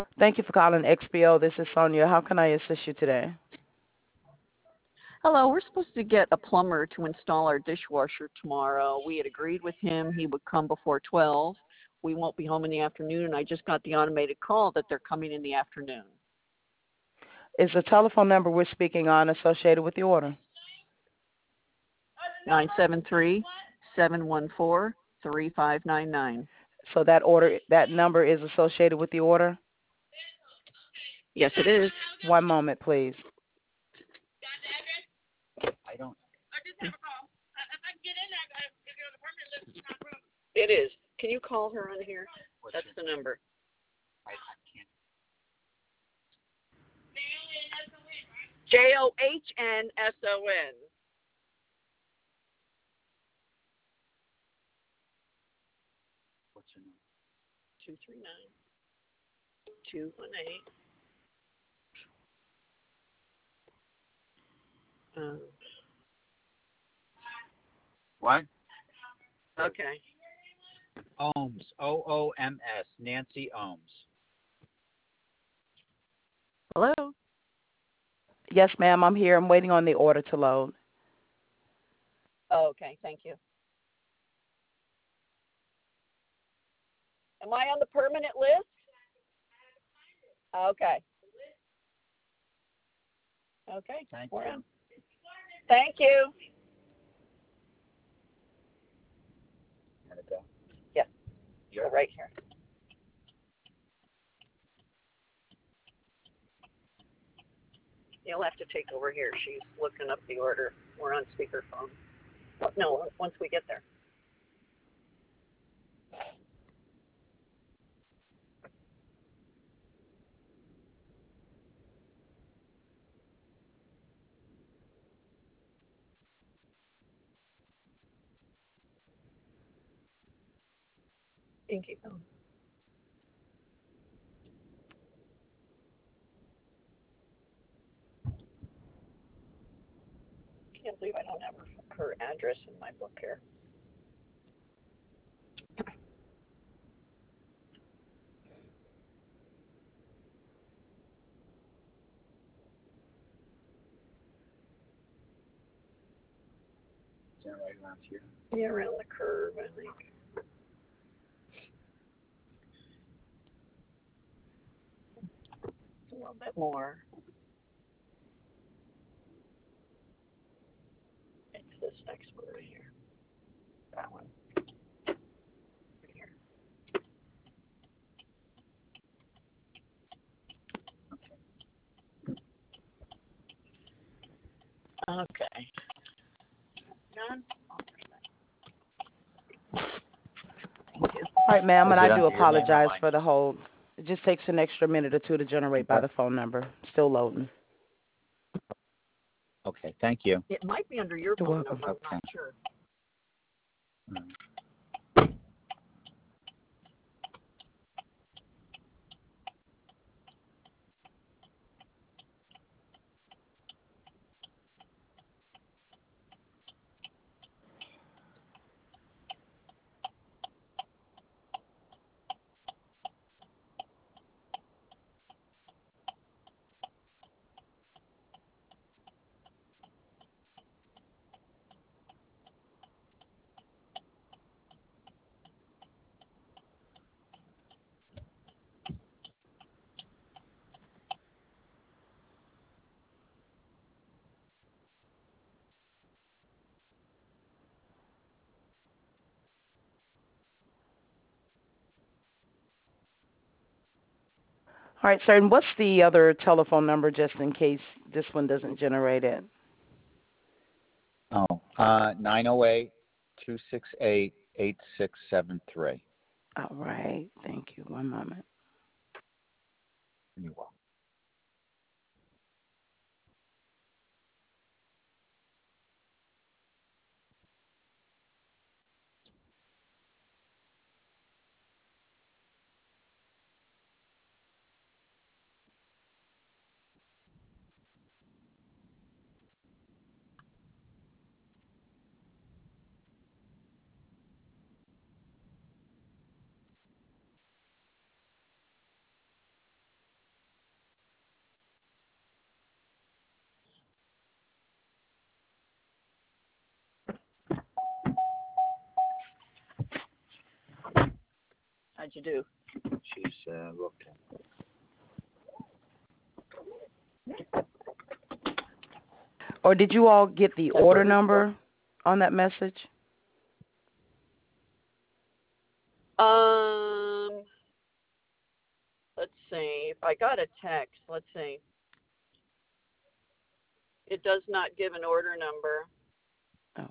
Thank you for calling XPO. This is Sonia. How can I assist you today? Hello, we're supposed to get a plumber to install our dishwasher tomorrow. We had agreed with him he would come before 12. We won't be home in the afternoon, and I just got the automated call that they're coming in the afternoon. Is the telephone number we're speaking on associated with the order? 973-714-3599. So that number is associated with the order? Yes, it is. One moment, please. I don't. It is. Can you call her on here? That's the number. I can't. JOHNSON. What's your number? 239-218. What? Okay. Ohms. OOMS. Nancy Ohms. Hello? Yes, ma'am, I'm here. I'm waiting on the order to load. Oh, okay, thank you. Am I on the permanent list? Okay. Okay, Thank we're you. on. Thank you. Gotta go. Yeah, You're right here. You'll have to take over here. She's looking up the order. We're on speakerphone. No, once we get there. You can keep going. Can't believe I don't have her address in my book here. Is that right around here? Yeah, around the curve, I think. A little bit more. It's this next one right here. That one. Right here. Okay. Done? Thank you. All right, ma'am, Is and it I do under your name or apologize mine? for the hold. It just takes an extra minute or two to generate by What? the phone number. Still loading. Okay. Thank you. It might be under your You're phone welcome. number. I'm Okay. not sure. Mm. All right, sir, and what's the other telephone number just in case this one doesn't generate it? Oh, 908-268-8673. All right, thank you. One moment. You're welcome. How'd you do? She's looked. Or did you all get the order number on that message? Let's see. If I got a text, let's see. It does not give an order number. Okay.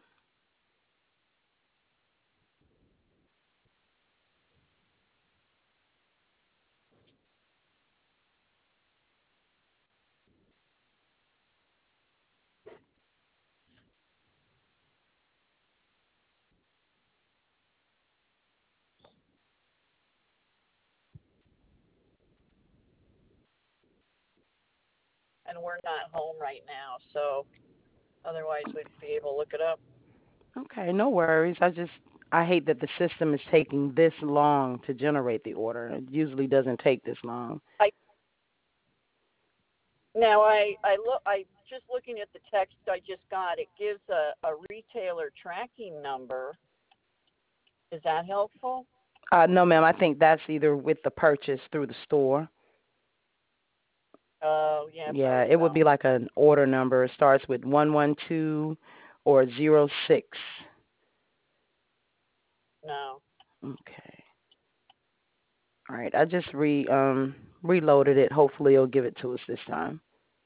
And we're not home right now, so otherwise we'd be able to look it up. Okay, no worries. I hate that the system is taking this long to generate the order. It usually doesn't take this long. I just looking at the text I just got, it gives a retailer tracking number. Is that helpful? No, ma'am. I think that's either with the purchase through the store. Oh, yeah. Yeah, it would be like an order number. It starts with 112 or 06. No. Okay. All right. I just reloaded it. Hopefully it'll give it to us this time.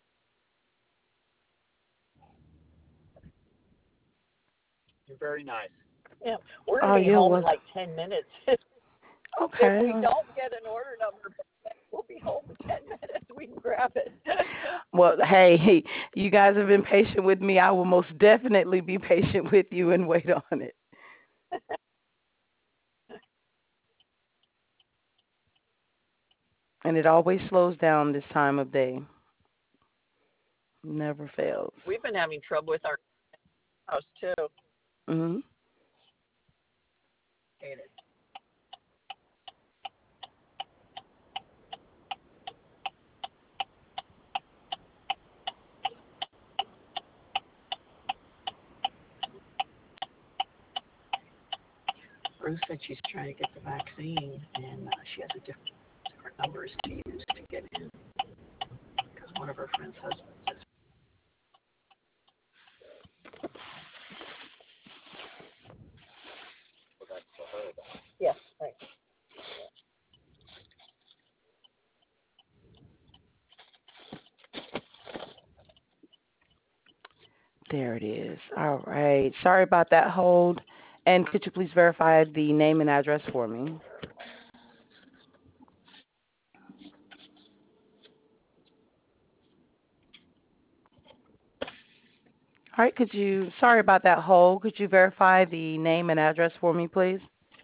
You're very nice. Yeah, we're going to be home in like 10 minutes. Okay. If we don't get an order number, we'll be home in 10 minutes. We can grab it. Well, hey, you guys have been patient with me. I will most definitely be patient with you and wait on it. And it always slows down this time of day. Never fails. We've been having trouble with our house, too. Mm-hmm. Hate it. Ruth said she's trying to get the vaccine, and she has different numbers to use to get in. Because one of her friends' husbands is. Yes, right. There it is. All right. Sorry about that hold. And could you please verify the name and address for me? All right. Sorry about that hold. Could you verify the name and address for me, please?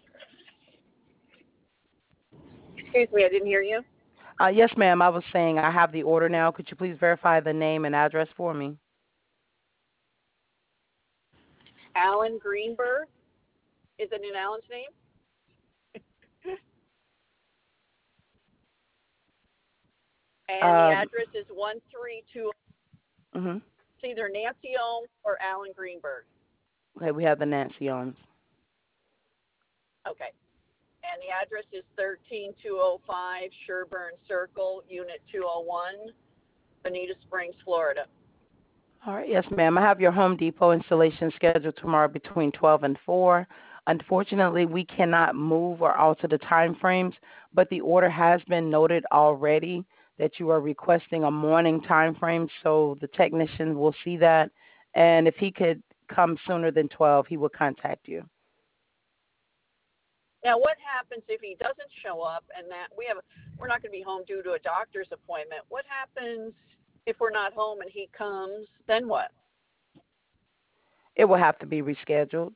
Excuse me, I didn't hear you. Yes, ma'am. I was saying I have the order now. Could you please verify the name and address for me? Alan Greenberg. Is it in Alan's name? And the address is 132. Mm-hmm. It's either Nancy Ohms or Alan Greenberg. Okay, we have the Nancy Ohms. Okay. And the address is 13205 Sherburne Circle, Unit 201, Bonita Springs, Florida. All right, yes, ma'am. I have your Home Depot installation scheduled tomorrow between 12 and 4. Unfortunately, we cannot move or alter the time frames, but the order has been noted already that you are requesting a morning time frame, so the technician will see that. And if he could come sooner than 12, he will contact you. Now, what happens if he doesn't show up and that we're not going to be home due to a doctor's appointment? What happens if we're not home and he comes? Then what? It will have to be rescheduled.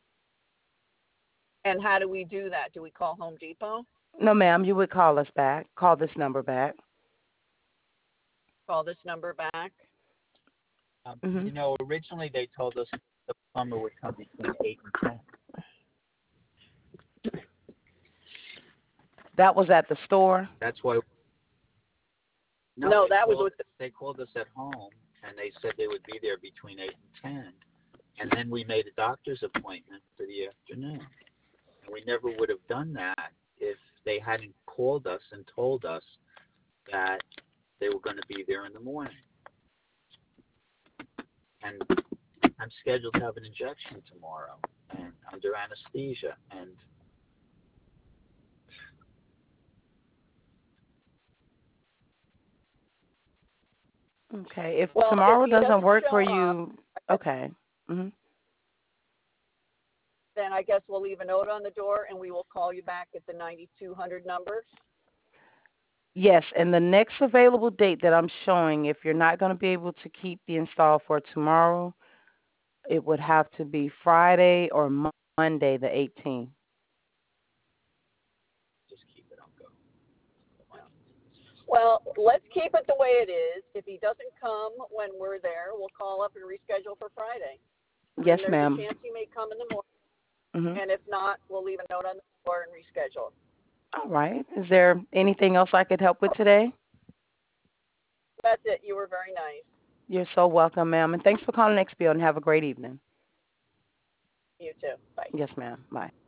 And how do we do that? Do we call Home Depot? No, ma'am. You would call us back. Call this number back. Call this number back? You know, originally they told us the plumber would come between 8 and 10. That was at the store? That's why. No, that was with they called us at home, and they said they would be there between 8 and 10. And then we made a doctor's appointment for the afternoon. And we never would have done that if they hadn't called us and told us that they were going to be there in the morning. And I'm scheduled to have an injection tomorrow and under anesthesia. And Okay. If Well, tomorrow if he doesn't doesn't work show for up, you, okay. Mhm. then I guess we'll leave a note on the door and we will call you back at the 9200 number. Yes, and the next available date that I'm showing, if you're not going to be able to keep the install for tomorrow, it would have to be Friday or Monday, the 18th. just keep it on go. Well, let's keep it the way it is. If he doesn't come when we're there, we'll call up and reschedule for Friday. Yes, There's ma'am. a chance he may come in the morning, Mhm. and if not, we'll leave a note on the door and reschedule. All right. Is there anything else I could help with today? That's it. You were very nice. You're so welcome, ma'am. And thanks for calling XPO and have a great evening. You too. Bye. Yes, ma'am. Bye.